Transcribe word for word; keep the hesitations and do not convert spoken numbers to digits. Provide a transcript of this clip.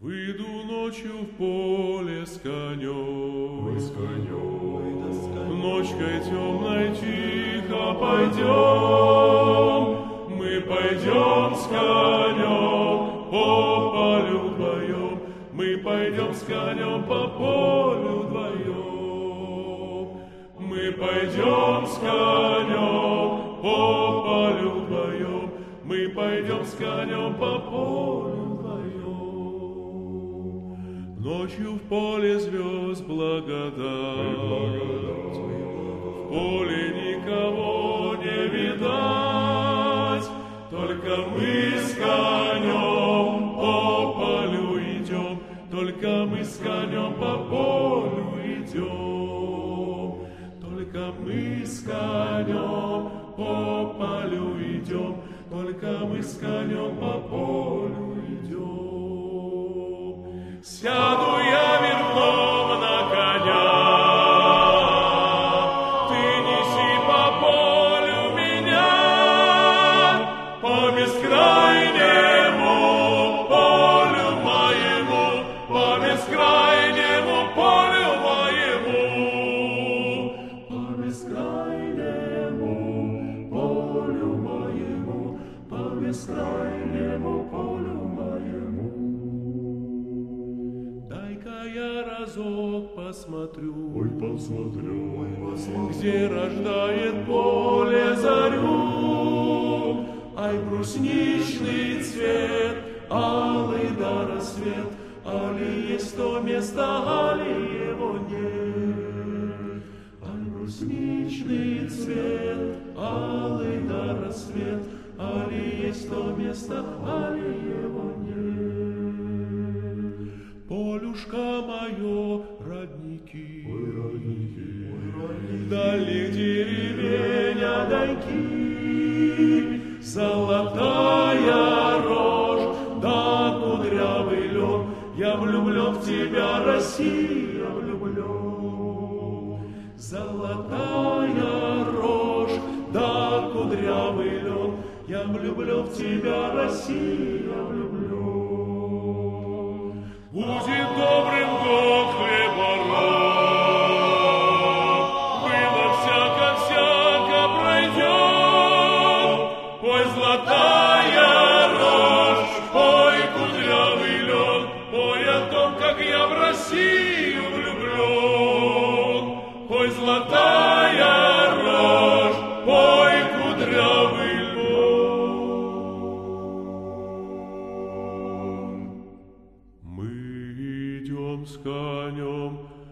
Выйду ночью в поле с конем, Мы с конем, ночкой темной тихо пойдем. Мы пойдем с конем по полю вдвоем, мы пойдем с конем по полю вдвоем. Мы пойдем с конем по полю вдвоем, мы пойдем с конем по полю вдвоем. Ночью в поле звезд благодать, в поле никого не видать, только мы с конем по полю идем, только мы с конем по полю идем, только мы с конем по полю идем, только мы с конем по полю идем. Сяду я верхом на коня, ты неси по полю меня, по бескрайнему полю моему, по бескрайнему полю моему, по бескрайнему полю моему, по бескрайнему полю моему. Дай-ка я разок посмотрю, ой, посмотрю, ой, посмотрю, где рождает поле зарю. Ай, брусничный цвет, алый да рассвет, али есть то место, али его нет. Ай, брусничный цвет, алый да рассвет, али есть то место, али его нет. Полюшка мое, родники, ой, родники, ой, родники, далек деревень одайки, золотая рожь, да кудрявый лен, я влюблен в тебя, Россия, влюблен. Золотая рожь, да кудрявый лен, я влюблен в тебя, Россия, влюблен. Будет добрым год хлебороб, было всяко-всяко пройдет. Пой, золотая рожь, пой, кудрявый лен, пой о том, как я в Россию влюблен. Пой, золотая рожь, пой, кудрявый лен. Мы идем с конем